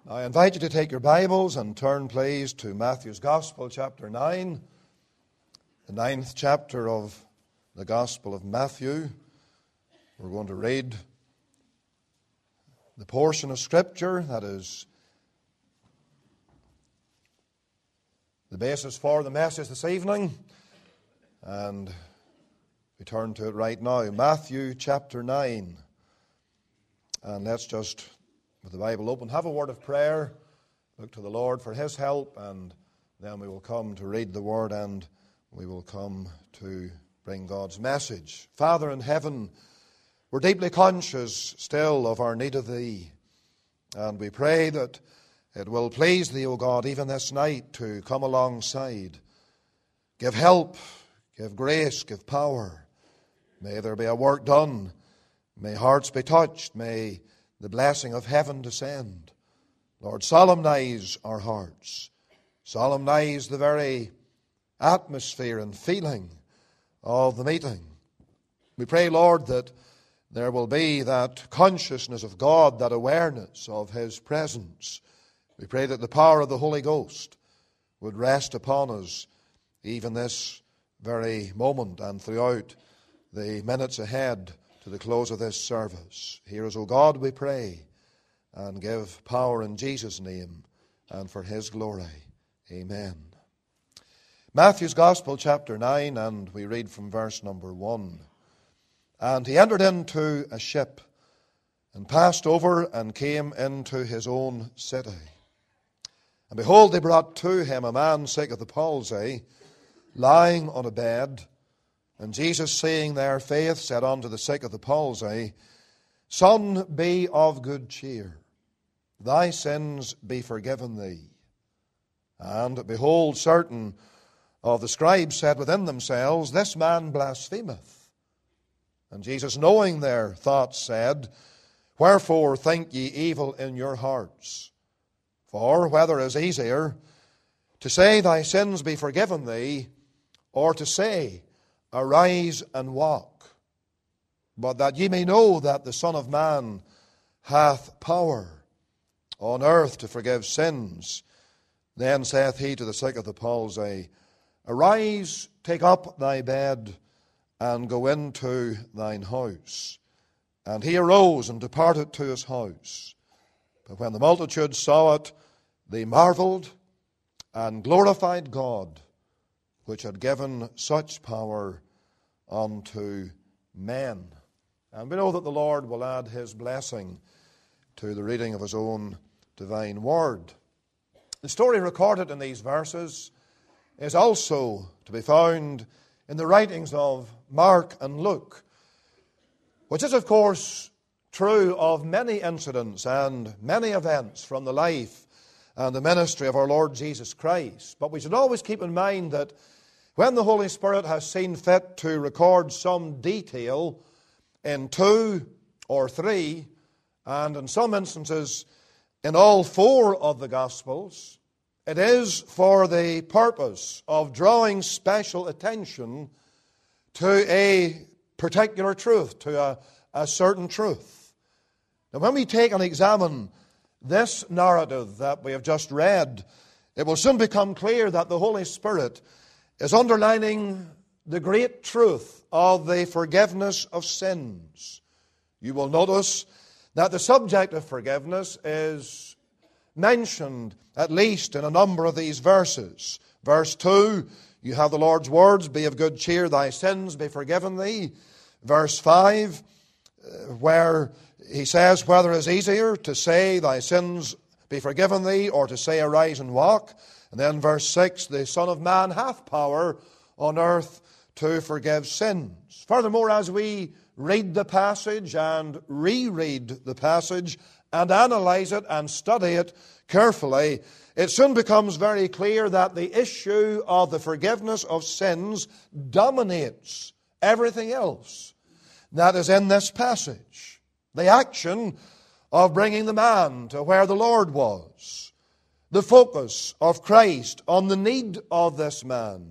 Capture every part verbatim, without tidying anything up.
I invite you to take your Bibles and turn, please, to Matthew's Gospel, chapter nine, the ninth chapter of the Gospel of Matthew. We're going to read the portion of Scripture that is the basis for the message this evening, and we turn to it right now. Matthew chapter nine, and let's just, with the Bible open, have a word of prayer, look to the Lord for His help, and then we will come to read the Word and we will come to bring God's message. Father in heaven, we're deeply conscious still of our need of Thee, and we pray that it will please Thee, O God, even this night to come alongside. Give help, give grace, give power. May there be a work done. May hearts be touched. May the blessing of heaven descend. Lord, solemnize our hearts. Solemnize the very atmosphere and feeling of the meeting. We pray, Lord, that there will be that consciousness of God, that awareness of His presence. We pray that the power of the Holy Ghost would rest upon us even this very moment and throughout the minutes ahead to the close of this service. Hear us, O God, we pray, and give power in Jesus' name and for His glory. Amen. Matthew's Gospel, chapter nine, and we read from verse number one. And he entered into a ship and passed over and came into his own city. And behold, they brought to him a man sick of the palsy, lying on a bed. And Jesus, seeing their faith, said unto the sick of the palsy, Son, be of good cheer. Thy sins be forgiven thee. And behold, certain of the scribes said within themselves, This man blasphemeth. And Jesus, knowing their thoughts, said, Wherefore think ye evil in your hearts? For whether is easier, to say, Thy sins be forgiven thee, or to say, Arise and walk. But that ye may know that the Son of Man hath power on earth to forgive sins, then saith he to the sick of the palsy, Arise, take up thy bed, and go into thine house. And he arose and departed to his house. But when the multitude saw it, they marveled and glorified God, which had given such power unto men. And we know that the Lord will add His blessing to the reading of His own divine word. The story recorded in these verses is also to be found in the writings of Mark and Luke, which is, of course, true of many incidents and many events from the life and the ministry of our Lord Jesus Christ. But we should always keep in mind that when the Holy Spirit has seen fit to record some detail in two or three, and in some instances in all four of the Gospels, it is for the purpose of drawing special attention to a particular truth, to a, a certain truth. Now, when we take and examine this narrative that we have just read, it will soon become clear that the Holy Spirit is underlining the great truth of the forgiveness of sins. You will notice that the subject of forgiveness is mentioned at least in a number of these verses. Verse two, you have the Lord's words, Be of good cheer, thy sins be forgiven thee. Verse five, where he says, Whether it is easier to say, Thy sins be forgiven thee, or to say, Arise and walk. And then verse six, the Son of Man hath power on earth to forgive sins. Furthermore, as we read the passage and reread the passage and analyze it and study it carefully, it soon becomes very clear that the issue of the forgiveness of sins dominates everything else that is in this passage. The action of bringing the man to where the Lord was, the focus of Christ on the need of this man,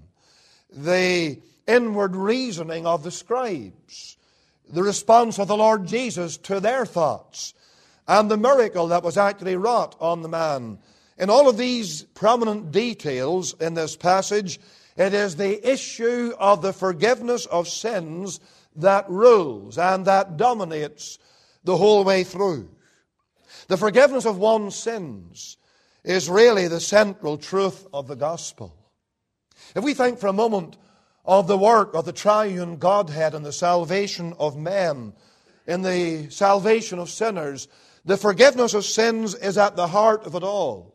the inward reasoning of the scribes, the response of the Lord Jesus to their thoughts, and the miracle that was actually wrought on the man. In all of these prominent details in this passage, it is the issue of the forgiveness of sins that rules and that dominates the whole way through. The forgiveness of one's sins is really the central truth of the gospel. If we think for a moment of the work of the triune Godhead in the salvation of men, in the salvation of sinners, the forgiveness of sins is at the heart of it all.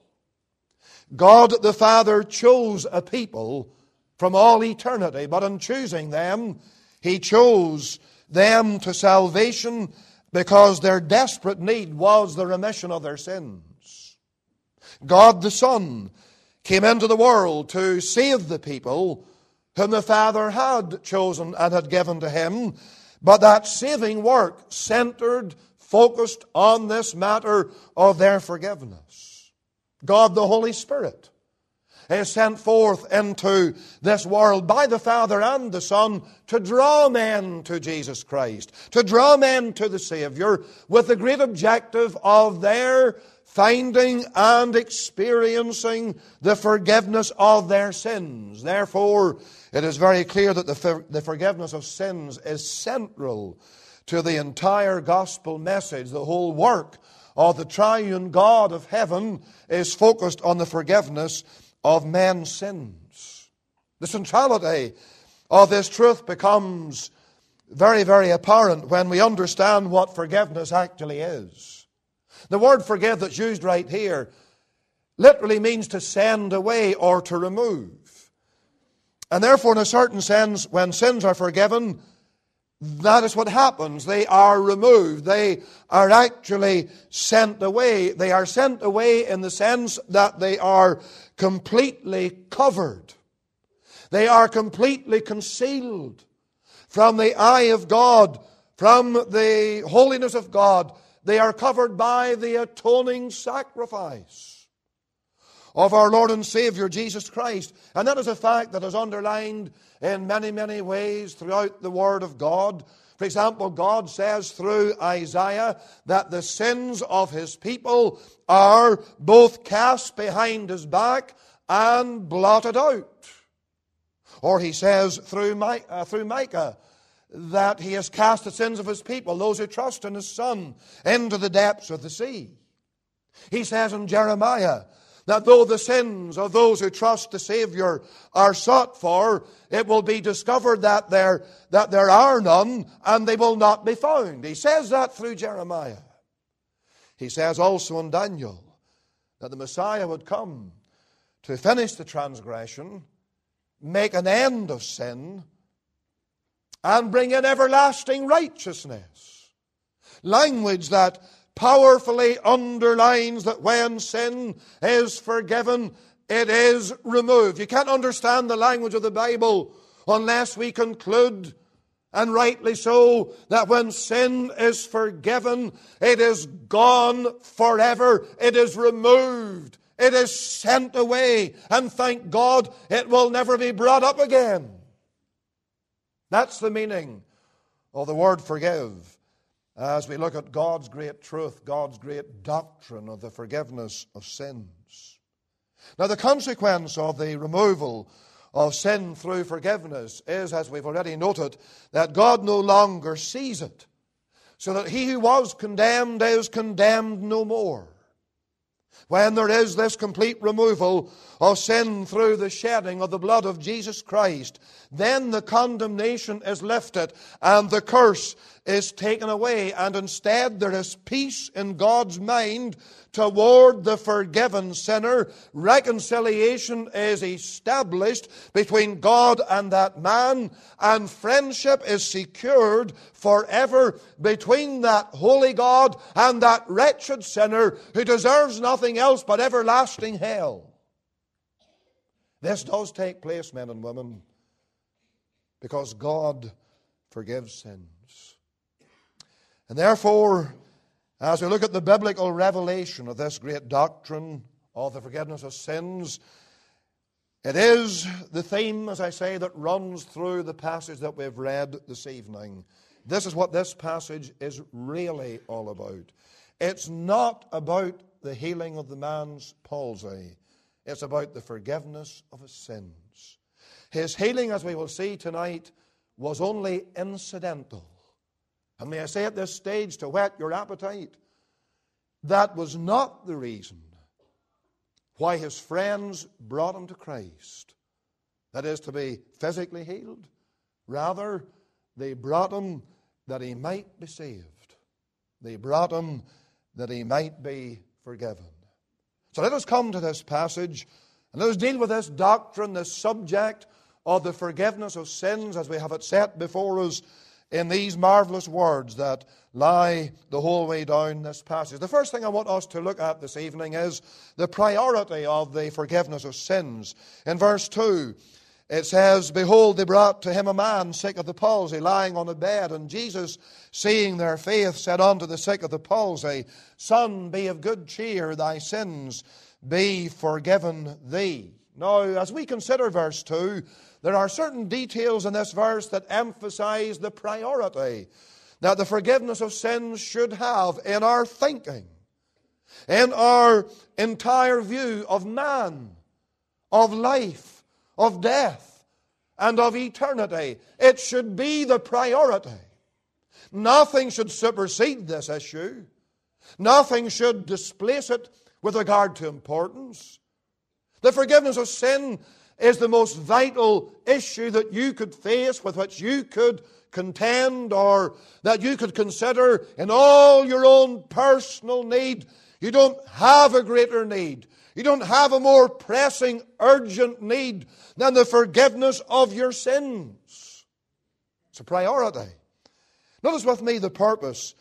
God the Father chose a people from all eternity, but in choosing them, He chose them to salvation because their desperate need was the remission of their sins. God the Son came into the world to save the people whom the Father had chosen and had given to Him, but that saving work centered, focused on this matter of their forgiveness. God the Holy Spirit is sent forth into this world by the Father and the Son to draw men to Jesus Christ, to draw men to the Savior with the great objective of their finding and experiencing the forgiveness of their sins. Therefore, it is very clear that the, for- the forgiveness of sins is central to the entire gospel message. The whole work of the triune God of heaven is focused on the forgiveness of men's sins. The centrality of this truth becomes very, very apparent when we understand what forgiveness actually is. The word forgive that's used right here literally means to send away or to remove. And therefore, in a certain sense, when sins are forgiven, that is what happens. They are removed. They are actually sent away. They are sent away in the sense that they are completely covered. They are completely concealed from the eye of God, from the holiness of God. They are covered by the atoning sacrifice of our Lord and Savior Jesus Christ. And that is a fact that is underlined in many, many ways throughout the Word of God. For example, God says through Isaiah that the sins of His people are both cast behind His back and blotted out. Or He says through Micah that He has cast the sins of His people, those who trust in His Son, into the depths of the sea. He says in Jeremiah that though the sins of those who trust the Savior are sought for, it will be discovered that there, that there are none, and they will not be found. He says that through Jeremiah. He says also in Daniel that the Messiah would come to finish the transgression, make an end of sin, and bring in everlasting righteousness. Language that powerfully underlines that when sin is forgiven, it is removed. You can't understand the language of the Bible unless we conclude, and rightly so, that when sin is forgiven, it is gone forever. It is removed. It is sent away. And thank God, it will never be brought up again. That's the meaning of the word forgive. As we look at God's great truth, God's great doctrine of the forgiveness of sins. Now, the consequence of the removal of sin through forgiveness is, as we've already noted, that God no longer sees it, so that he who was condemned is condemned no more. When there is this complete removal of sin through the shedding of the blood of Jesus Christ, then the condemnation is lifted and the curse is taken away, and instead there is peace in God's mind toward the forgiven sinner. Reconciliation is established between God and that man, and friendship is secured forever between that holy God and that wretched sinner who deserves nothing else but everlasting hell. This does take place, men and women, because God forgives sins. And therefore, as we look at the biblical revelation of this great doctrine of the forgiveness of sins, it is the theme, as I say, that runs through the passage that we've read this evening. This is what this passage is really all about. It's not about the healing of the man's palsy. It's about the forgiveness of his sins. His healing, as we will see tonight, was only incidental. And may I say at this stage, to whet your appetite, that was not the reason why his friends brought him to Christ. That is, to be physically healed. Rather, they brought him that he might be saved. They brought him that he might be forgiven. So let us come to this passage and let us deal with this doctrine, this subject of the forgiveness of sins as we have it set before us in these marvelous words that lie the whole way down this passage. The first thing I want us to look at this evening is the priority of the forgiveness of sins. In verse two, it says, "Behold, they brought to him a man sick of the palsy, lying on a bed. And Jesus, seeing their faith, said unto the sick of the palsy, Son, be of good cheer, thy sins be forgiven thee." Now, as we consider verse two, there are certain details in this verse that emphasize the priority that the forgiveness of sins should have in our thinking, in our entire view of man, of life, of death, and of eternity. It should be the priority. Nothing should supersede this issue. Nothing should displace it with regard to importance. The forgiveness of sin is the most vital issue that you could face, with which you could contend, or that you could consider in all your own personal need. You don't have a greater need. You don't have a more pressing, urgent need than the forgiveness of your sins. It's a priority. Notice with me the purpose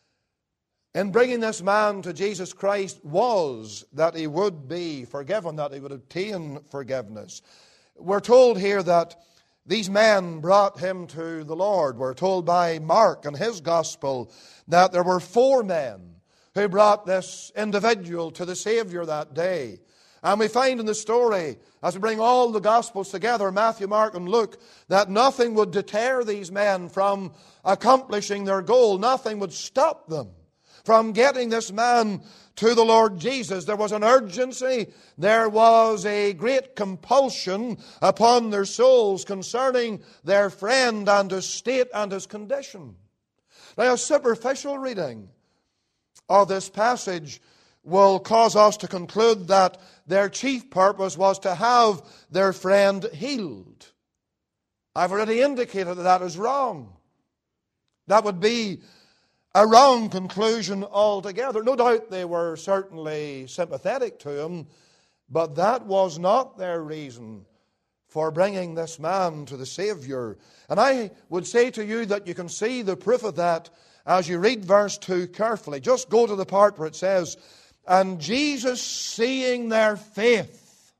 in bringing this man to Jesus Christ was that he would be forgiven, that he would obtain forgiveness. We're told here that these men brought him to the Lord. We're told by Mark in his gospel that there were four men who brought this individual to the Savior that day. And we find in the story, as we bring all the Gospels together, Matthew, Mark, and Luke, that nothing would deter these men from accomplishing their goal. Nothing would stop them from getting this man to the Lord Jesus. There was an urgency. There was a great compulsion upon their souls concerning their friend and his state and his condition. Now, a superficial reading of this passage will cause us to conclude that their chief purpose was to have their friend healed. I've already indicated that that is wrong. That would be a wrong conclusion altogether. No doubt they were certainly sympathetic to him, but that was not their reason for bringing this man to the Savior. And I would say to you that you can see the proof of that as you read verse two carefully. Just go to the part where it says, "And Jesus, seeing their faith,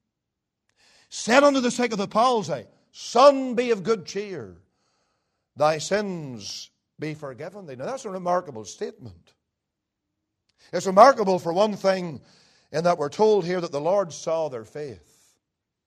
said unto the sick of the palsy, Son, be of good cheer, thy sins be forgiven thee." Now that's a remarkable statement. It's remarkable for one thing in that we're told here that the Lord saw their faith.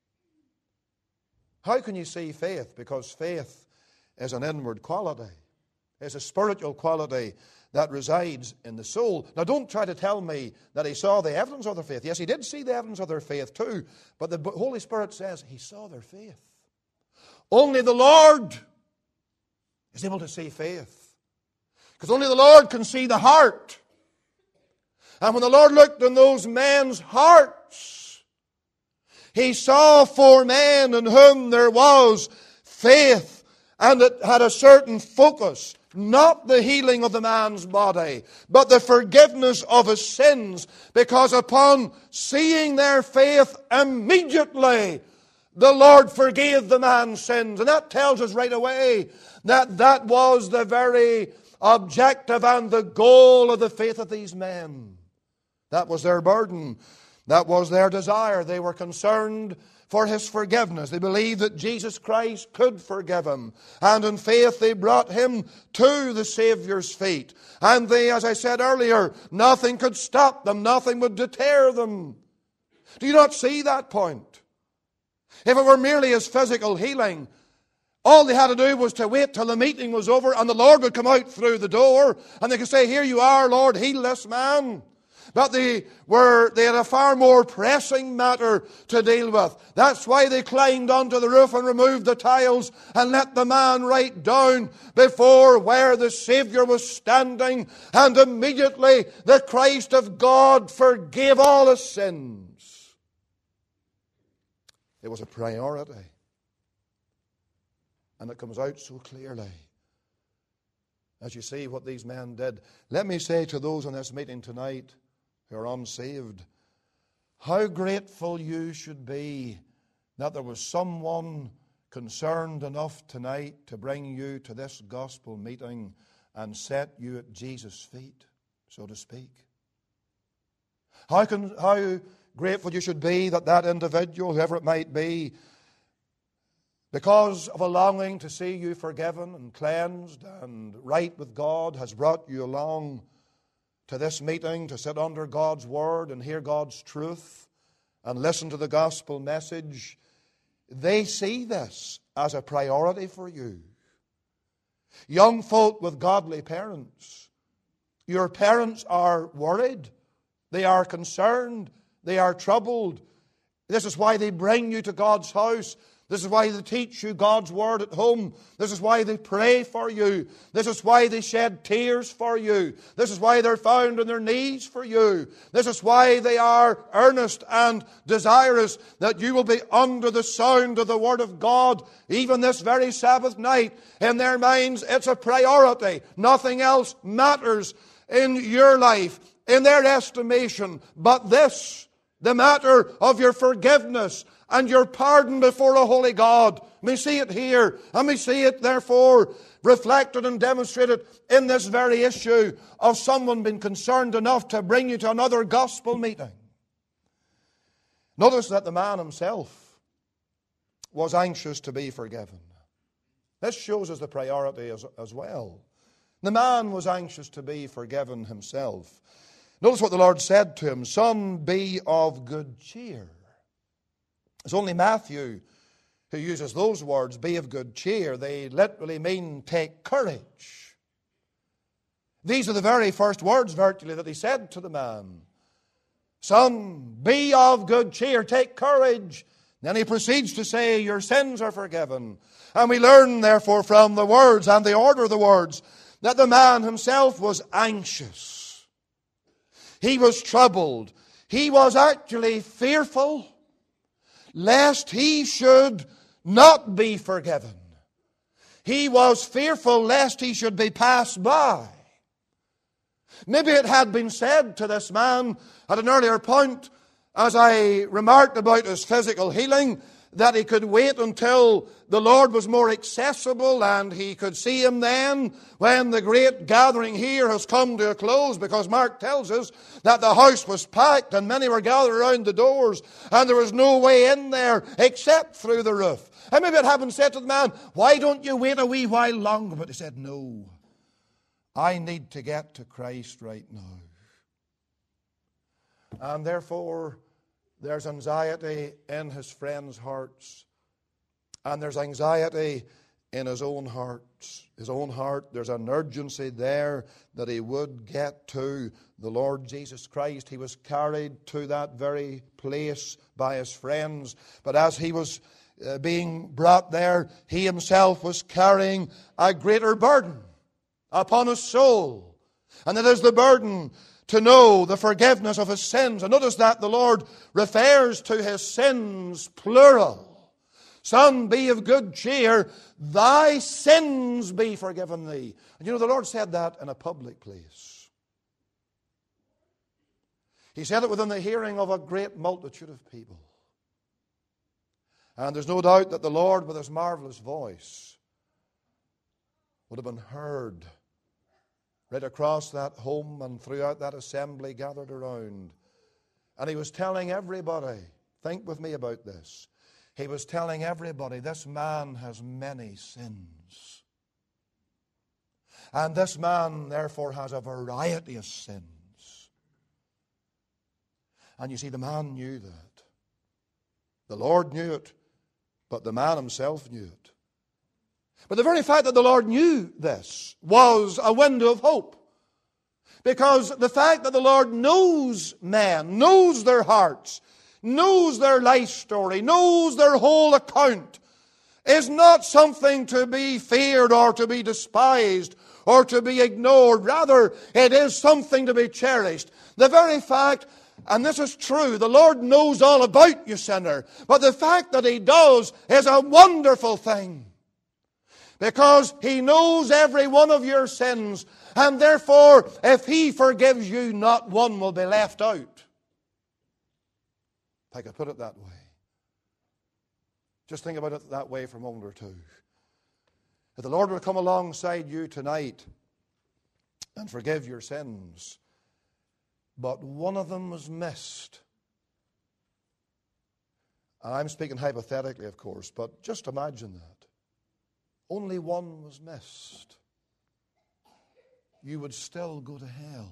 How can you see faith? Because faith is an inward quality. It's a spiritual quality that resides in the soul. Now don't try to tell me that he saw the evidence of their faith. Yes, he did see the evidence of their faith too, but the Holy Spirit says he saw their faith. Only the Lord is able to see faith, because only the Lord can see the heart. And when the Lord looked in those men's hearts, he saw four men in whom there was faith, and it had a certain focus. Not the healing of the man's body, but the forgiveness of his sins. Because upon seeing their faith, immediately the Lord forgave the man's sins. And that tells us right away that that was the very objective and the goal of the faith of these men. That was their burden. That was their desire. They were concerned for his forgiveness. They believed that Jesus Christ could forgive him. And in faith they brought him to the Savior's feet. And they, as I said earlier, nothing could stop them. Nothing would deter them. Do you not see that point? If it were merely his physical healing, All they had to do was to wait till the meeting was over and the Lord would come out through the door and they could say, "Here you are, Lord, heal this man." But they were they had a far more pressing matter to deal with. That's why they climbed onto the roof and removed the tiles and let the man right down before where the Savior was standing. And immediately the Christ of God forgave all his sins. It was a priority. And it comes out so clearly as you see what these men did. Let me say to those in this meeting tonight who are unsaved, how grateful you should be that there was someone concerned enough tonight to bring you to this gospel meeting and set you at Jesus' feet, so to speak. How, can, how grateful you should be that that individual, whoever it might be, because of a longing to see you forgiven and cleansed and right with God, has brought you along to this meeting to sit under God's Word and hear God's truth and listen to the gospel message. They see this as a priority for you. Young folk with godly parents, your parents are worried, they are concerned, they are troubled. This is why they bring you to God's house. This is why they teach you God's Word at home. This is why they pray for you. This is why they shed tears for you. This is why they're found on their knees for you. This is why they are earnest and desirous that you will be under the sound of the Word of God, even this very Sabbath night. In their minds, it's a priority. Nothing else matters in your life, in their estimation, but this, the matter of your forgiveness and your pardon before a holy God. We see it here, and we see it therefore reflected and demonstrated in this very issue of someone being concerned enough to bring you to another gospel meeting. Notice that the man himself was anxious to be forgiven. This shows us the priority as, as well. The man was anxious to be forgiven himself. Notice what the Lord said to him, "Son, be of good cheer." It's only Matthew who uses those words, "be of good cheer." They literally mean take courage. These are the very first words virtually that he said to the man. "Son, be of good cheer, take courage." Then he proceeds to say, "Your sins are forgiven." And we learn therefore from the words and the order of the words that the man himself was anxious. He was troubled. He was actually fearful lest he should not be forgiven. He was fearful lest he should be passed by. Maybe it had been said to this man at an earlier point, as I remarked about his physical healing, that he could wait until the Lord was more accessible and he could see him then when the great gathering here has come to a close, because Mark tells us that the house was packed and many were gathered around the doors and there was no way in there except through the roof. And maybe it had been said to the man, "Why don't you wait a wee while longer?" But he said, "No, I need to get to Christ right now." And therefore there's anxiety in his friends' hearts. And there's anxiety in his own heart. His own heart, there's an urgency there that he would get to the Lord Jesus Christ. He was carried to that very place by his friends. But as he was uh, being brought there, he himself was carrying a greater burden upon his soul. And it is the burden to know the forgiveness of his sins. And notice that the Lord refers to his sins plural. "Son, be of good cheer, thy sins be forgiven thee." And you know, the Lord said that in a public place. He said it within the hearing of a great multitude of people. And there's no doubt that the Lord, with his marvelous voice, would have been heard right across that home and throughout that assembly gathered around. And he was telling everybody, think with me about this, he was telling everybody, this man has many sins. And this man therefore has a variety of sins. And you see, the man knew that. The Lord knew it, but the man himself knew it. But the very fact that the Lord knew this was a window of hope. Because the fact that the Lord knows men, knows their hearts, knows their life story, knows their whole account, is not something to be feared or to be despised or to be ignored. Rather, it is something to be cherished. The very fact, and this is true, the Lord knows all about you, sinner, but the fact that He does is a wonderful thing. Because He knows every one of your sins, and therefore, if He forgives you, not one will be left out. If I could put it that way. Just think about it that way for a moment or two. If the Lord would come alongside you tonight and forgive your sins, but one of them was missed. And I'm speaking hypothetically, of course, but just imagine that. Only one was missed. You would still go to hell.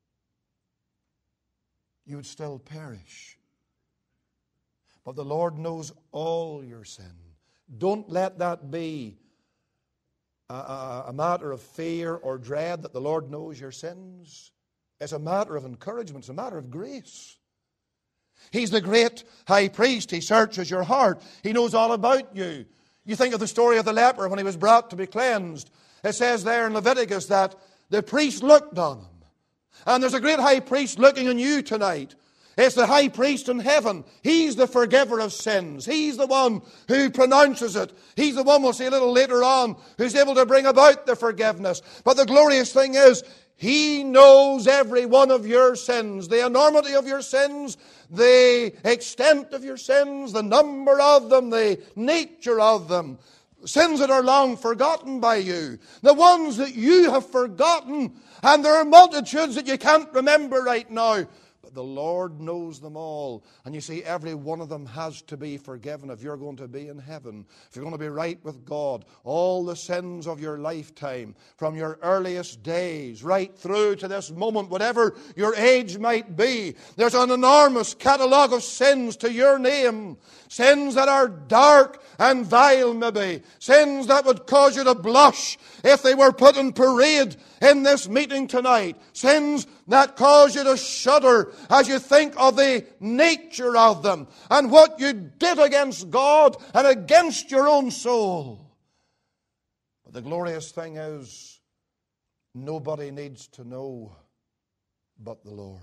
You would still perish. But the Lord knows all your sin. Don't let that be a, a, a matter of fear or dread that the Lord knows your sins. It's a matter of encouragement. It's a matter of grace. He's the great high priest. He searches your heart. He knows all about you. You think of the story of the leper when he was brought to be cleansed. It says there in Leviticus that the priest looked on him. And there's a great high priest looking on you tonight. It's the high priest in heaven. He's the forgiver of sins. He's the one who pronounces it. He's the one, we'll see a little later on, who's able to bring about the forgiveness. But the glorious thing is, He knows every one of your sins, the enormity of your sins, the extent of your sins, the number of them, the nature of them. Sins that are long forgotten by you, the ones that you have forgotten, and there are multitudes that you can't remember right now. But the Lord knows them all. And you see, every one of them has to be forgiven if you're going to be in heaven, if you're going to be right with God. All the sins of your lifetime, from your earliest days right through to this moment, whatever your age might be, there's an enormous catalogue of sins to your name. Sins that are dark and vile, maybe. Sins that would cause you to blush if they were put in parade in this meeting tonight. Sins that cause you to shudder as you think of the nature of them and what you did against God and against your own soul. But the glorious thing is, nobody needs to know but the Lord.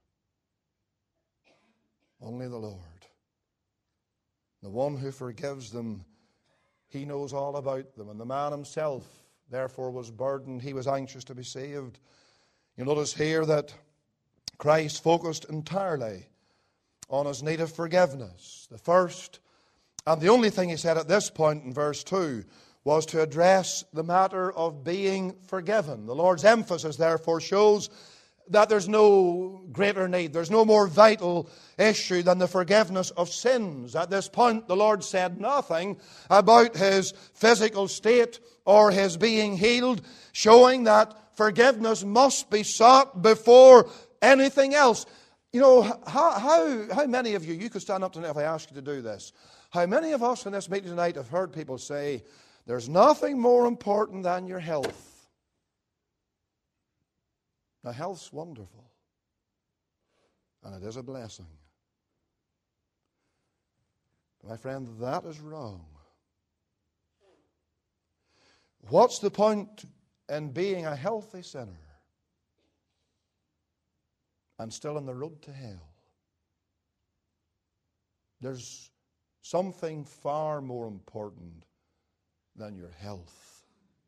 Only the Lord. The one who forgives them, He knows all about them. And the man himself, therefore, was burdened. He was anxious to be saved. You notice here that Christ focused entirely on His need of forgiveness. The first and the only thing He said at this point in verse two was to address the matter of being forgiven. The Lord's emphasis, therefore, shows that there's no greater need, there's no more vital issue than the forgiveness of sins. At this point, the Lord said nothing about His physical state or His being healed, showing that forgiveness must be sought before anything else. You know, how, how, how many of you, you could stand up tonight if I asked you to do this, how many of us in this meeting tonight have heard people say, there's nothing more important than your health? Now, health's wonderful, and it is a blessing. But my friend, that is wrong. What's the point in being a healthy sinner and still on the road to hell? There's something far more important than your health.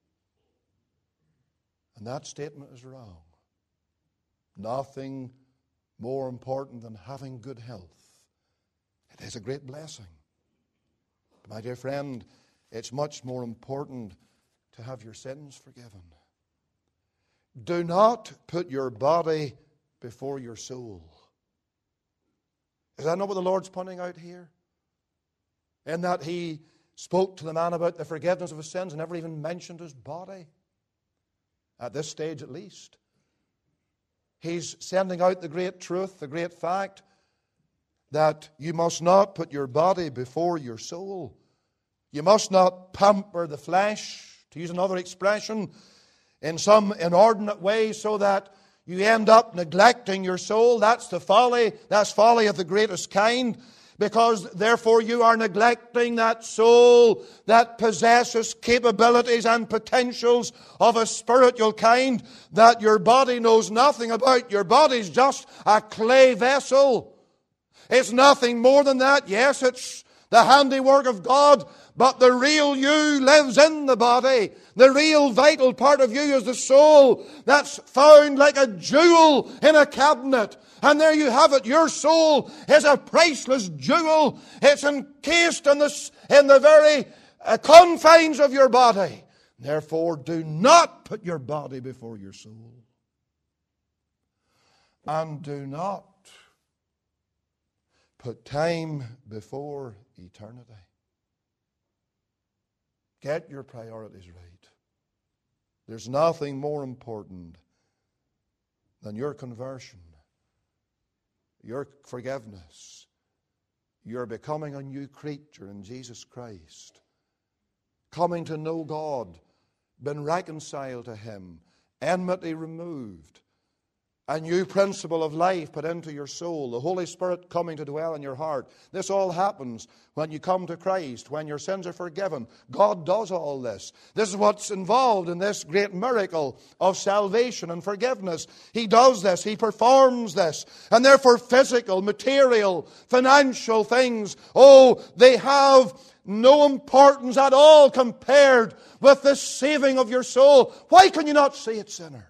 And that statement is wrong. Nothing more important than having good health. It is a great blessing. But my dear friend, it's much more important to have your sins forgiven. Do not put your body before your soul. Is that not what the Lord's pointing out here? In that He spoke to the man about the forgiveness of his sins and never even mentioned his body. At this stage at least. He's sending out the great truth, the great fact that you must not put your body before your soul. You must not pamper the flesh, to use another expression, in some inordinate way so that you end up neglecting your soul. That's the folly. That's folly of the greatest kind. Because therefore you are neglecting that soul that possesses capabilities and potentials of a spiritual kind that your body knows nothing about. Your body's just a clay vessel. It's nothing more than that. Yes, it's the handiwork of God, but the real you lives in the body. The real vital part of you is the soul that's found like a jewel in a cabinet. And there you have it. Your soul is a priceless jewel. It's encased in the, in the very uh, confines of your body. Therefore, do not put your body before your soul. And do not put time before eternity. Get your priorities right. There's nothing more important than your conversion, your forgiveness, your becoming a new creature in Jesus Christ, coming to know God, been reconciled to Him, enmity removed, a new principle of life put into your soul, the Holy Spirit coming to dwell in your heart. This all happens when you come to Christ, when your sins are forgiven. God does all this. This is what's involved in this great miracle of salvation and forgiveness. He does this. He performs this. And therefore physical, material, financial things, oh, they have no importance at all compared with the saving of your soul. Why can you not see it, sinner?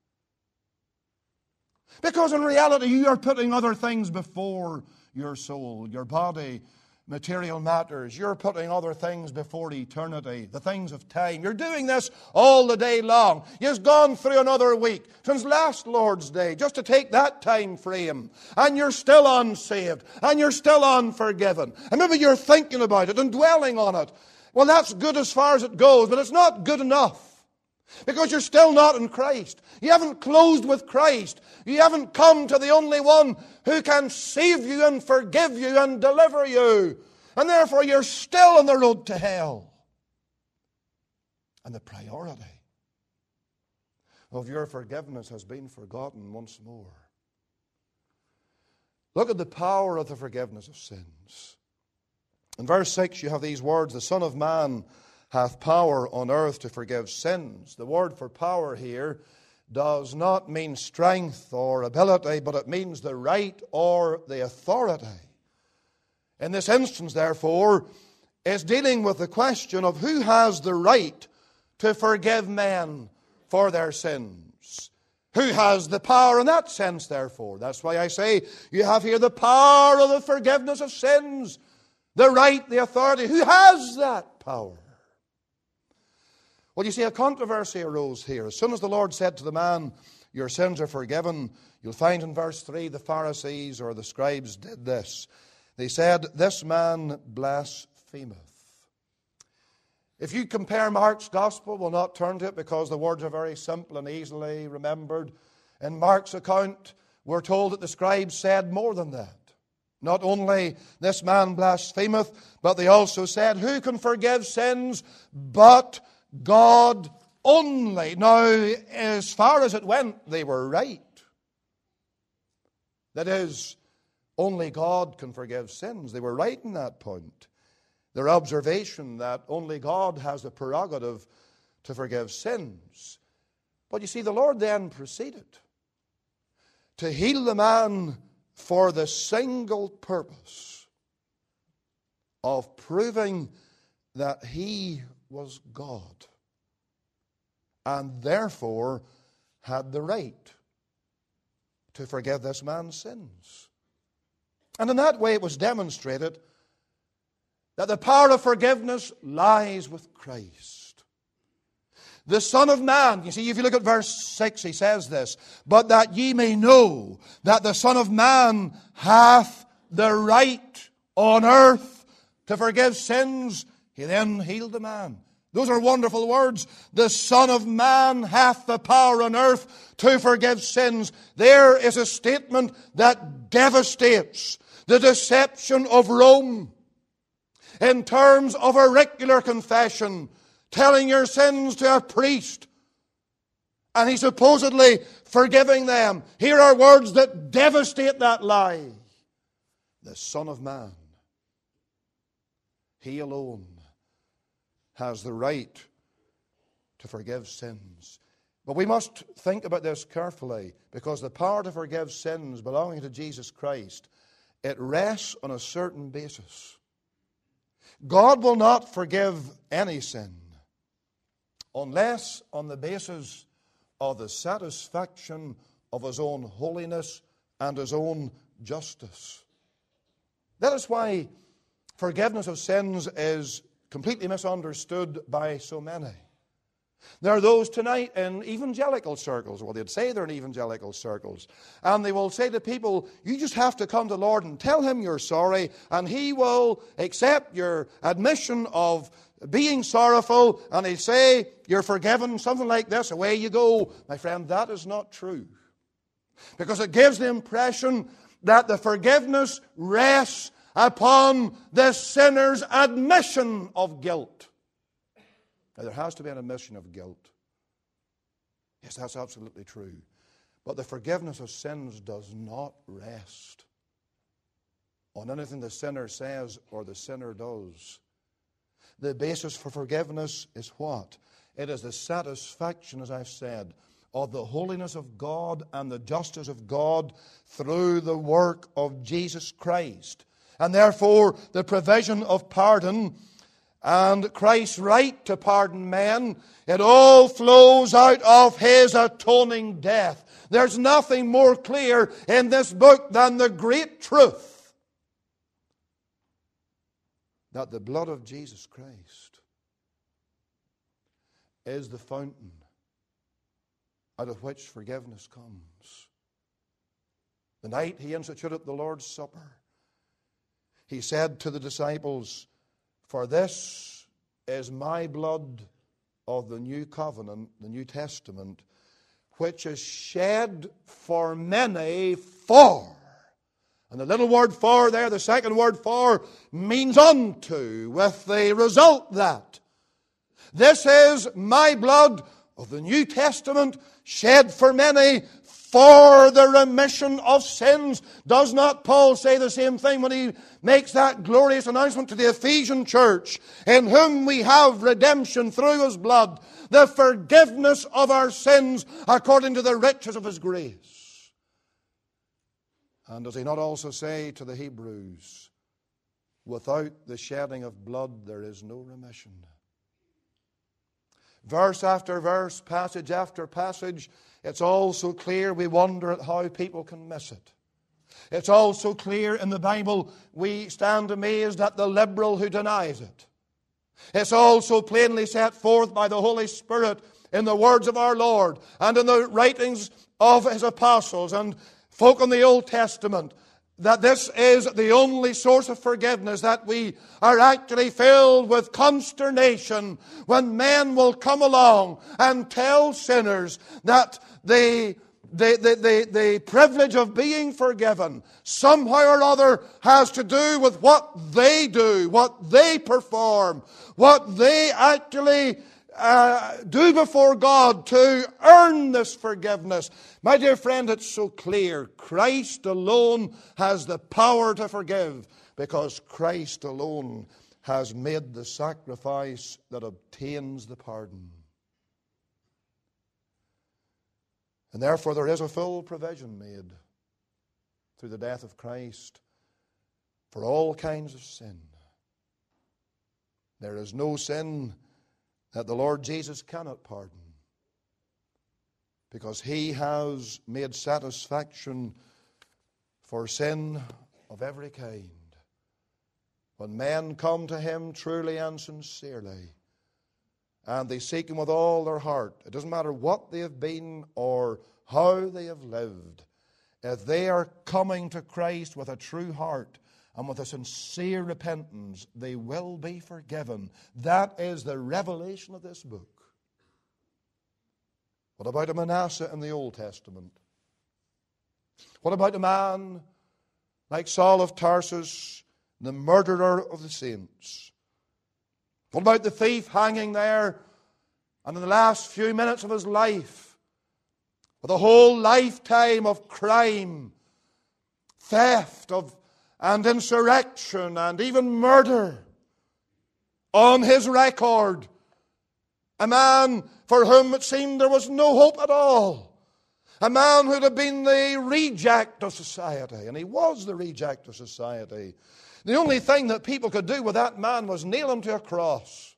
Because in reality you are putting other things before your soul, your body, material matters. You're putting other things before eternity, the things of time. You're doing this all the day long. You've gone through another week since last Lord's Day just to take that time frame. And you're still unsaved. And you're still unforgiven. And maybe you're thinking about it and dwelling on it. Well, that's good as far as it goes, but it's not good enough. Because you're still not in Christ. You haven't closed with Christ. You haven't come to the only one who can save you and forgive you and deliver you. And therefore you're still on the road to hell. And the priority of your forgiveness has been forgotten once more. Look at the power of the forgiveness of sins. In verse six you have these words, the Son of Man hath power on earth to forgive sins. The word for power here does not mean strength or ability, but it means the right or the authority. In this instance, therefore, is dealing with the question of who has the right to forgive men for their sins. Who has the power in that sense, therefore? That's why I say you have here the power of the forgiveness of sins. The right, the authority. Who has that power? Well, you see, a controversy arose here. As soon as the Lord said to the man, your sins are forgiven, you'll find in verse three, the Pharisees or the scribes did this. They said, this man blasphemeth. If you compare Mark's gospel, we'll not turn to it because the words are very simple and easily remembered. In Mark's account, we're told that the scribes said more than that. Not only this man blasphemeth, but they also said, who can forgive sins but God only? Now, as far as it went, they were right. That is, only God can forgive sins. They were right in that point. Their observation that only God has the prerogative to forgive sins. But you see, the Lord then proceeded to heal the man for the single purpose of proving that he was God, and therefore had the right to forgive this man's sins. And in that way it was demonstrated that the power of forgiveness lies with Christ. The Son of Man, you see, if you look at verse six, he says this, but that ye may know that the Son of Man hath the right on earth to forgive sins. He then healed the man. Those are wonderful words. The Son of Man hath the power on earth to forgive sins. There is a statement that devastates the deception of Rome. in terms of auricular confession, telling your sins to a priest, and He's supposedly forgiving them. Here are words that devastate that lie. The Son of Man, He alone has the right to forgive sins. But we must think about this carefully, because the power to forgive sins belonging to Jesus Christ, it rests on a certain basis. God will not forgive any sin unless on the basis of the satisfaction of His own holiness and His own justice. That is why forgiveness of sins is completely misunderstood by so many. There are those tonight in evangelical circles, well, they'd say they're in evangelical circles, and they will say to people, you just have to come to the Lord and tell Him you're sorry, and He will accept your admission of being sorrowful, and He'll say you're forgiven, something like this, away you go. My friend, that is not true. Because it gives the impression that the forgiveness rests upon the sinner's admission of guilt. Now, there has to be an admission of guilt. Yes, that's absolutely true. But the forgiveness of sins does not rest on anything the sinner says or the sinner does. The basis for forgiveness is what? It is the satisfaction, as I've said, of the holiness of God and the justice of God through the work of Jesus Christ. And therefore, the provision of pardon and Christ's right to pardon men, it all flows out of His atoning death. There's nothing more clear in this book than the great truth that the blood of Jesus Christ is the fountain out of which forgiveness comes. The night He instituted the Lord's Supper, He said to the disciples, for this is my blood of the new covenant, the New Testament, which is shed for many for. And the little word for there, the second word for, means unto, with the result that. This is my blood of the New Testament, shed for many for the remission of sins. Does not Paul say the same thing when he makes that glorious announcement to the Ephesian church, in whom we have redemption through His blood, the forgiveness of our sins according to the riches of His grace? And does he not also say to the Hebrews, without the shedding of blood there is no remission? Verse after verse, passage after passage, it's all so clear we wonder at how people can miss it. It's all so clear in the Bible we stand amazed at the liberal who denies it. It's all so plainly set forth by the Holy Spirit in the words of our Lord and in the writings of His apostles and folk in the Old Testament, that this is the only source of forgiveness, that we are actually filled with consternation when men will come along and tell sinners that the, the, the, the, the privilege of being forgiven somehow or other has to do with what they do, what they perform, what they actually Uh, do before God to earn this forgiveness. My dear friend, it's so clear. Christ alone has the power to forgive, because Christ alone has made the sacrifice that obtains the pardon. And therefore there is a full provision made through the death of Christ for all kinds of sin. There is no sin that the Lord Jesus cannot pardon, because He has made satisfaction for sin of every kind. When men come to Him truly and sincerely, and they seek Him with all their heart, it doesn't matter what they have been or how they have lived, if they are coming to Christ with a true heart and with a sincere repentance, they will be forgiven. That is the revelation of this book. What about a Manasseh in the Old Testament? What about a man like Saul of Tarsus, the murderer of the saints? What about the thief hanging there, and in the last few minutes of his life, with a whole lifetime of crime, theft of, and insurrection and even murder on his record? A man for whom it seemed there was no hope at all. A man who would have been the reject of society. And he was the reject of society. The only thing that people could do with that man was nail him to a cross.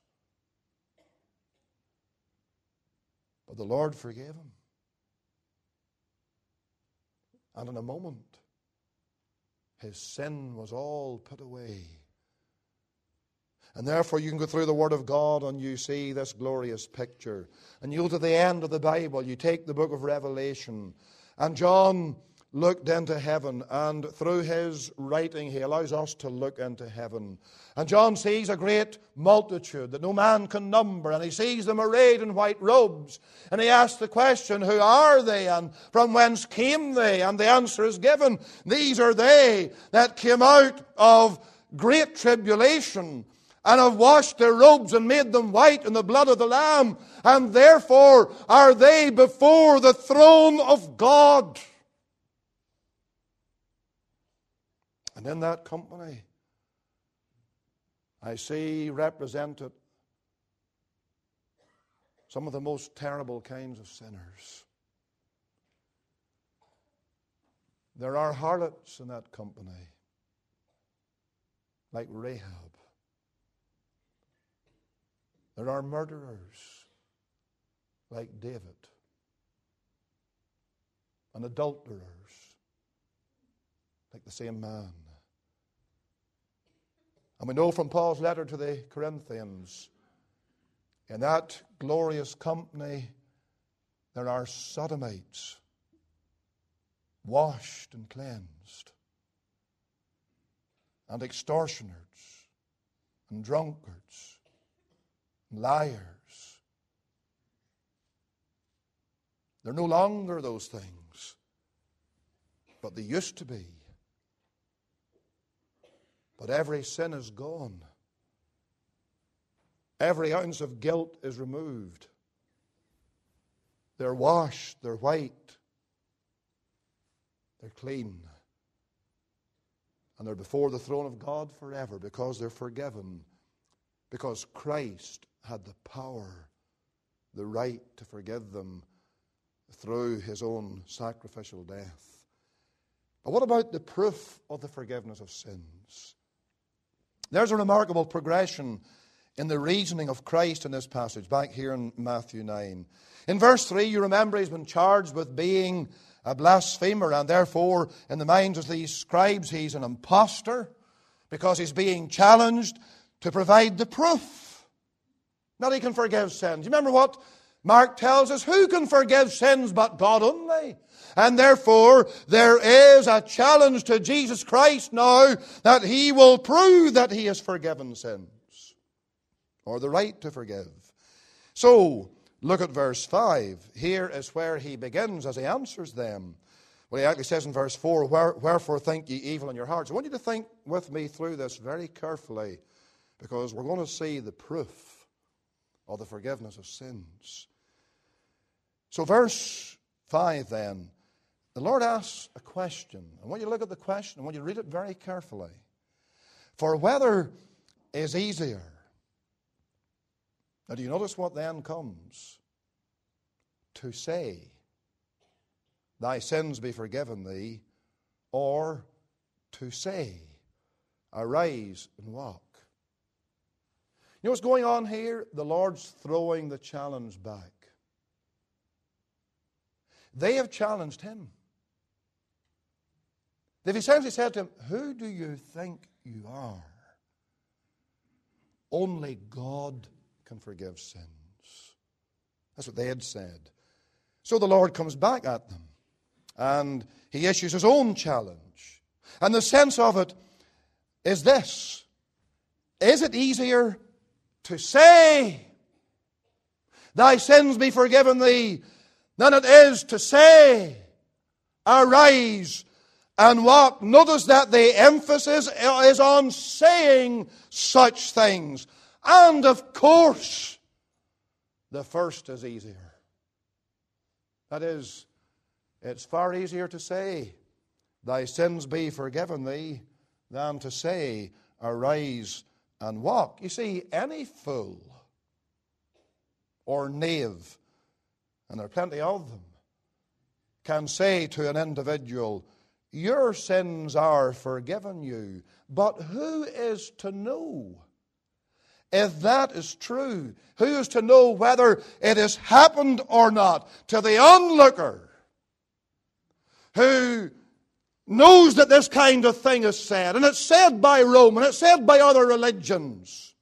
But the Lord forgave him. And in a moment, his sin was all put away. And therefore you can go through the Word of God and you see this glorious picture. And you go to the end of the Bible, you take the book of Revelation. And John looked into heaven, and through his writing he allows us to look into heaven. And John sees a great multitude that no man can number, and he sees them arrayed in white robes. And he asks the question, who are they, and from whence came they? And the answer is given. These are they that came out of great tribulation, and have washed their robes and made them white in the blood of the Lamb, and therefore are they before the throne of God. And in that company, I see represented some of the most terrible kinds of sinners. There are harlots in that company, like Rahab. There are murderers like David, and adulterers like the same man. And we know from Paul's letter to the Corinthians, in that glorious company there are sodomites, washed and cleansed, and extortioners, and drunkards, liars. They're no longer those things, but they used to be. But every sin is gone. Every ounce of guilt is removed. They're washed, they're white, they're clean. And they're before the throne of God forever because they're forgiven. Because Christ had the power, the right to forgive them through his own sacrificial death. But what about the proof of the forgiveness of sins? There's a remarkable progression in the reasoning of Christ in this passage, back here in Matthew nine. In verse three, you remember he's been charged with being a blasphemer, and therefore, in the minds of these scribes, he's an impostor, because he's being challenged to provide the proof that he can forgive sins. You remember what Mark tells us? Who can forgive sins but God only? And therefore, there is a challenge to Jesus Christ now that he will prove that he has forgiven sins, or the right to forgive. So, look at verse five. Here is where he begins as he answers them. Well, he actually says in verse four, wherefore think ye evil in your hearts. I want you to think with me through this very carefully, because we're going to see the proof of the forgiveness of sins. So verse five then, the Lord asks a question. I want you to look at the question. I want you to read it very carefully. For whether is easier. Now do you notice what then comes? To say, thy sins be forgiven thee, or to say, arise and walk. You know what's going on here? The Lord's throwing the challenge back. They have challenged him. They've essentially said to him, who do you think you are? Only God can forgive sins. That's what they had said. So the Lord comes back at them, and he issues his own challenge. And the sense of it is this: is it easier to say, thy sins be forgiven thee, than it is to say, arise and walk. Notice that the emphasis is on saying such things. And of course, the first is easier. That is, it's far easier to say, thy sins be forgiven thee, than to say, arise and walk. You see, any fool or knave, and there are plenty of them, can say to an individual, your sins are forgiven you. But who is to know if that is true? Who is to know whether it has happened or not? To the onlooker who knows that this kind of thing is said, and it's said by Rome, and it's said by other religions.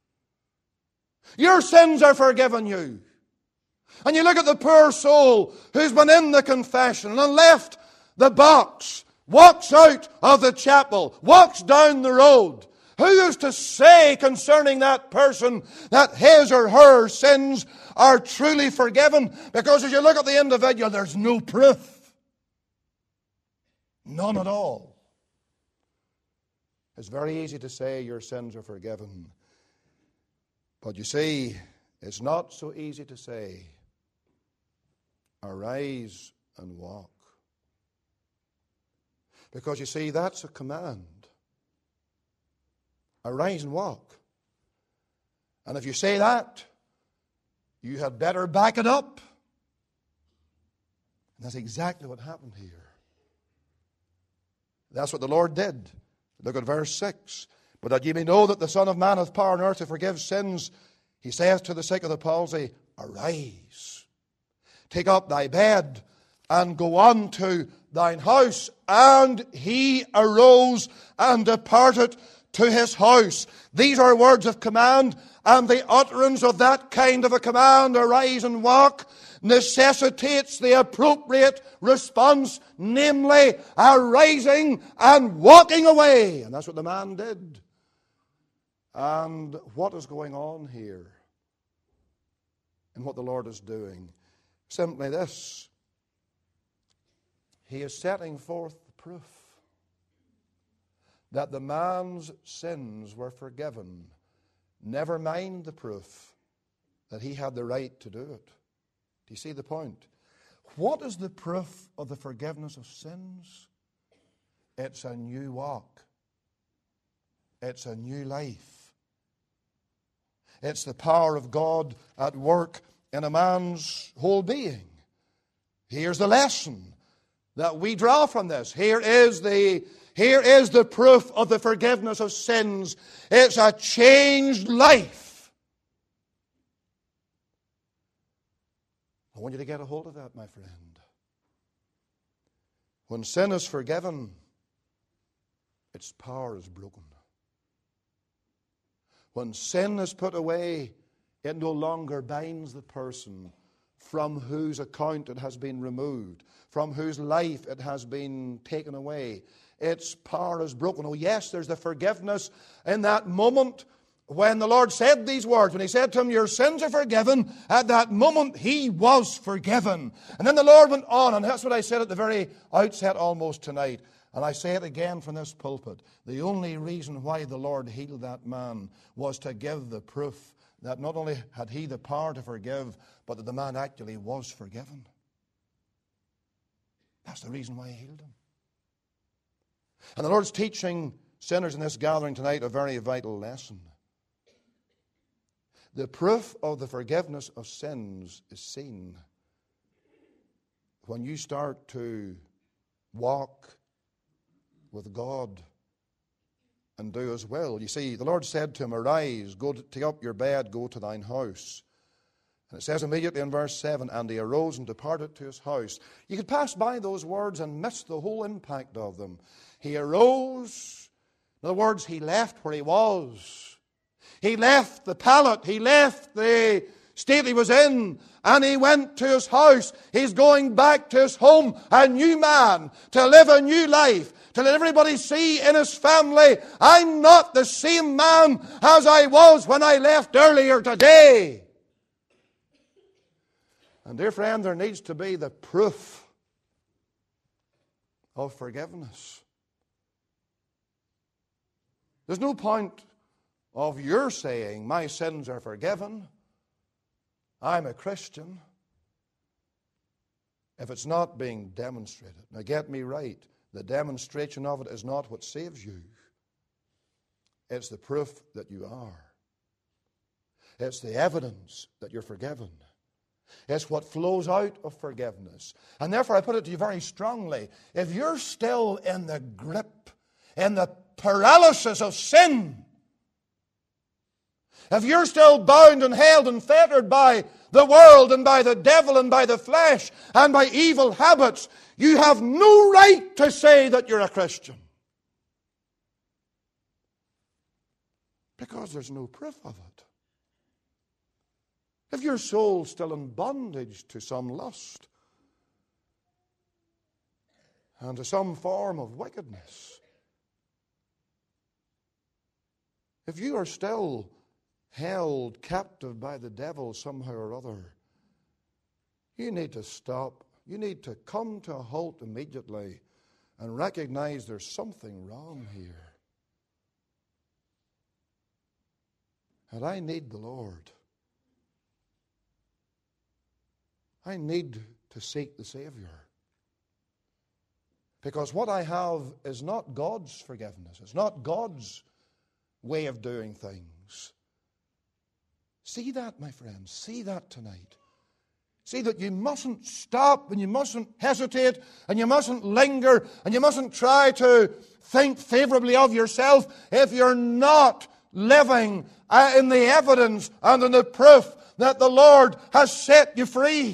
Your sins are forgiven you. And you look at the poor soul who's been in the confession and left the box, walks out of the chapel, walks down the road. Who is to say concerning that person that his or her sins are truly forgiven? Because as you look at the individual, there's no proof. None at all. It's very easy to say your sins are forgiven. But you see, it's not so easy to say, arise and walk. Because you see, that's a command. Arise and walk. And if you say that, you had better back it up. And that's exactly what happened here. That's what the Lord did. Look at verse six. But that ye may know that the Son of Man hath power on earth to forgive sins, he saith to the sick of the palsy, arise, take up thy bed, and go unto thine house. And he arose and departed to his house. These are words of command, and the utterance of that kind of a command, arise and walk, necessitates the appropriate response, namely arising and walking away. And that's what the man did. And what is going on here? And what the Lord is doing? Simply this. He is setting forth the proof that the man's sins were forgiven. Never mind the proof that he had the right to do it. Do you see the point? What is the proof of the forgiveness of sins? It's a new walk. It's a new life. It's the power of God at work in a man's whole being. Here's the lesson that we draw from this. Here is the, here is the proof of the forgiveness of sins. It's a changed life. I want you to get a hold of that, my friend. When sin is forgiven, its power is broken. When sin is put away, it no longer binds the person from whose account it has been removed, from whose life it has been taken away. Its power is broken. Oh yes, there's the forgiveness in that moment when the Lord said these words. When he said to him, your sins are forgiven, at that moment he was forgiven. And then the Lord went on, and that's what I said at the very outset almost tonight. And I say it again from this pulpit. The only reason why the Lord healed that man was to give the proof that not only had he the power to forgive, but that the man actually was forgiven. That's the reason why he healed him. And the Lord's teaching sinners in this gathering tonight a very vital lesson. The proof of the forgiveness of sins is seen when you start to walk with God and do His will. You see, the Lord said to him, arise, go to, take up your bed, go to thine house. And it says immediately in verse seven, and he arose and departed to his house. You could pass by those words and miss the whole impact of them. He arose. In other words, he left where he was. He left the pallet. He left the state he was in, and he went to his house. He's going back to his home, a new man, to live a new life, to let everybody see in his family, I'm not the same man as I was when I left earlier today. And dear friend, there needs to be the proof of forgiveness. There's no point of your saying, my sins are forgiven, I'm a Christian, if it's not being demonstrated. Now get me right, the demonstration of it is not what saves you. It's the proof that you are. It's the evidence that you're forgiven. It's what flows out of forgiveness. And therefore I put it to you very strongly, if you're still in the grip, in the paralysis of sin, if you're still bound and held and fettered by the world and by the devil and by the flesh and by evil habits, you have no right to say that you're a Christian. Because there's no proof of it. If your soul's still in bondage to some lust and to some form of wickedness, if you are still held captive by the devil somehow or other, you need to stop. You need to come to a halt immediately and recognize there's something wrong here. And I need the Lord. I need to seek the Savior. Because what I have is not God's forgiveness. It's not God's way of doing things. See that, my friends. See that tonight. See that you mustn't stop and you mustn't hesitate and you mustn't linger and you mustn't try to think favorably of yourself if you're not living in the evidence and in the proof that the Lord has set you free.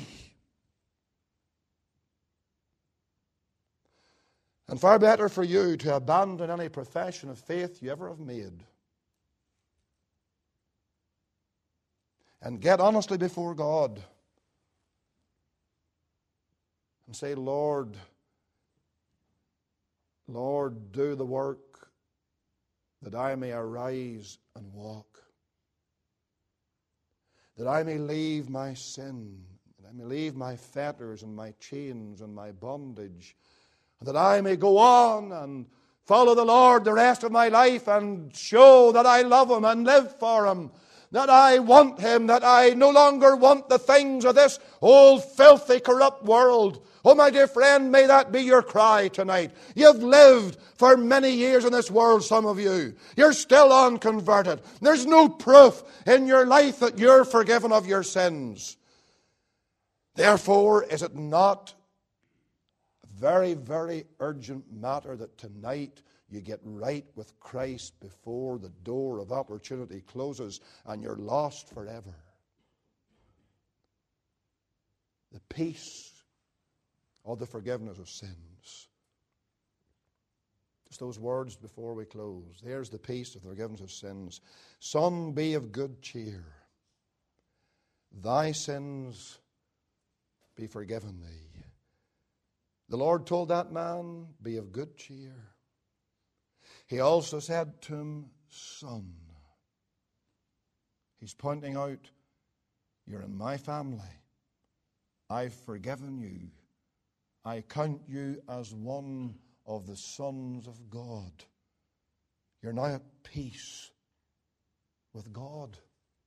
And far better for you to abandon any profession of faith you ever have made and get honestly before God and say, Lord, Lord, do the work that I may arise and walk, that I may leave my sin, that I may leave my fetters and my chains and my bondage, and that I may go on and follow the Lord the rest of my life and show that I love Him and live for Him, that I want Him, that I no longer want the things of this old filthy corrupt world. Oh, my dear friend, may that be your cry tonight. You've lived for many years in this world, some of you. You're still unconverted. There's no proof in your life that you're forgiven of your sins. Therefore, is it not a very, very urgent matter that tonight you get right with Christ before the door of opportunity closes and you're lost forever? The peace of the forgiveness of sins. Just those words before we close. There's the peace of the forgiveness of sins. Son, be of good cheer. Thy sins be forgiven thee. The Lord told that man, be of good cheer. He also said to him, son. He's pointing out, you're in my family. I've forgiven you. I count you as one of the sons of God. You're now at peace with God.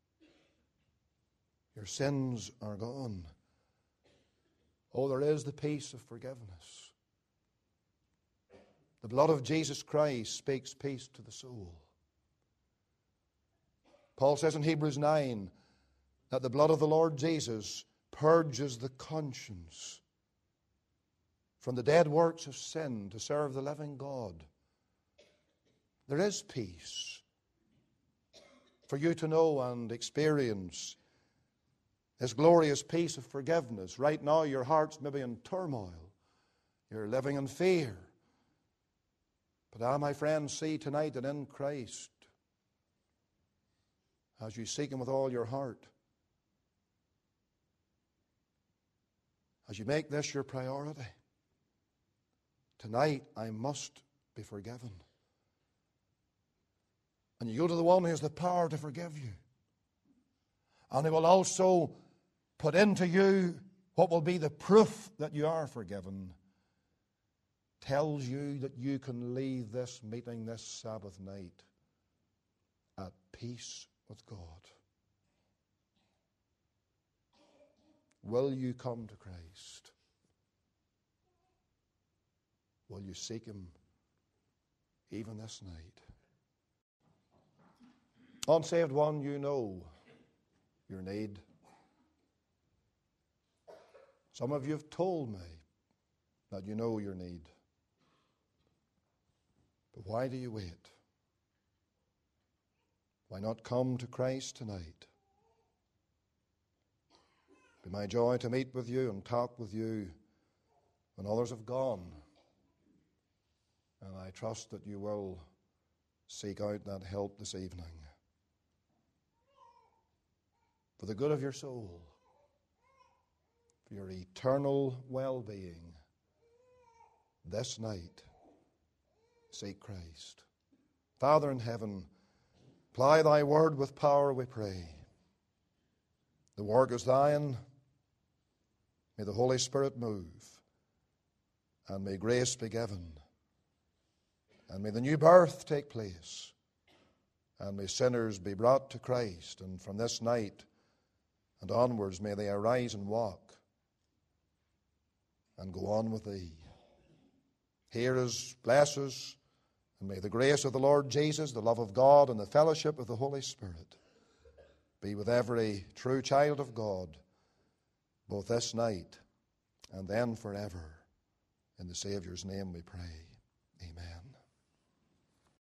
Your sins are gone. Oh, there is the peace of forgiveness. The blood of Jesus Christ speaks peace to the soul. Paul says in Hebrews nine that the blood of the Lord Jesus purges the conscience from the dead works of sin to serve the living God. There is peace for you to know and experience this glorious peace of forgiveness. Right now your heart's maybe in turmoil. You're living in fear. But I, my friends, see tonight that in Christ, as you seek Him with all your heart, as you make this your priority, tonight I must be forgiven. And you go to the one who has the power to forgive you. And He will also put into you what will be the proof that you are forgiven. tells you that you can leave this meeting this Sabbath night at peace with God. Will you come to Christ? Will you seek Him even this night? Unsaved one, you know your need. Some of you have told me that you know your need. But why do you wait? Why not come to Christ tonight? It'll be my joy to meet with you and talk with you when others have gone. And I trust that you will seek out that help this evening. For the good of your soul, for your eternal well-being, this night, seek Christ. Father in heaven, apply thy word with power, we pray. The work is thine. May the Holy Spirit move, and may grace be given, and may the new birth take place, and may sinners be brought to Christ, and from this night and onwards may they arise and walk and go on with thee. Hear us, bless us, and may the grace of the Lord Jesus, the love of God, and the fellowship of the Holy Spirit be with every true child of God, both this night and then forever. In the Saviour's name we pray. Amen.